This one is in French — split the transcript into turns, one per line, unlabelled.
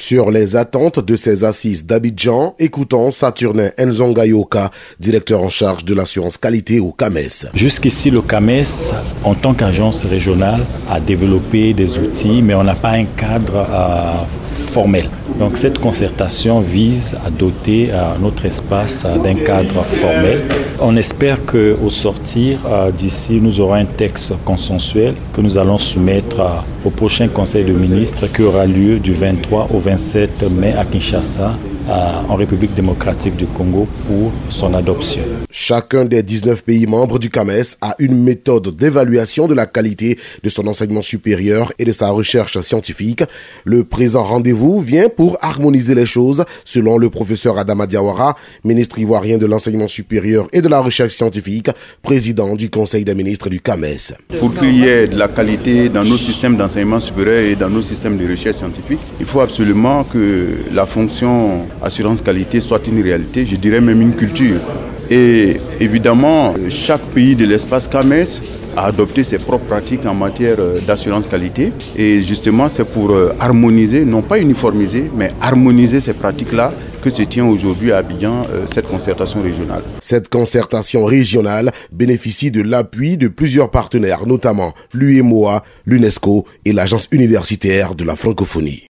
Sur les attentes de ces assises d'Abidjan, écoutons Saturnin Nzongayoka, directeur en charge de l'assurance qualité au CAMES.
Jusqu'ici, le CAMES, en tant qu'agence régionale, a développé des outils, mais on n'a pas un cadre formel. Donc cette concertation vise à doter notre espace d'un cadre formel. On espère qu'au sortir d'ici, nous aurons un texte consensuel que nous allons soumettre au prochain Conseil de ministres qui aura lieu du 23 au 27 mai à Kinshasa, en République démocratique du Congo, pour son adoption.
Chacun des 19 pays membres du CAMES a une méthode d'évaluation de la qualité de son enseignement supérieur et de sa recherche scientifique. Le présent rendez-vous vient pour harmoniser les choses, selon le professeur Adama Diawara, ministre ivoirien de l'enseignement supérieur et de la recherche scientifique, président du Conseil des ministres du CAMES.
Pour qu'il y ait de la qualité dans nos systèmes d'enseignement supérieur et dans nos systèmes de recherche scientifique, il faut absolument que la fonction assurance qualité soit une réalité, je dirais même une culture. Et évidemment, chaque pays de l'espace CAMES a adopté ses propres pratiques en matière d'assurance qualité. Et justement, c'est pour harmoniser, non pas uniformiser, mais harmoniser ces pratiques-là que se tient aujourd'hui à Abidjan cette concertation régionale.
Cette concertation régionale bénéficie de l'appui de plusieurs partenaires, notamment l'UEMOA, l'UNESCO et l'Agence universitaire de la francophonie.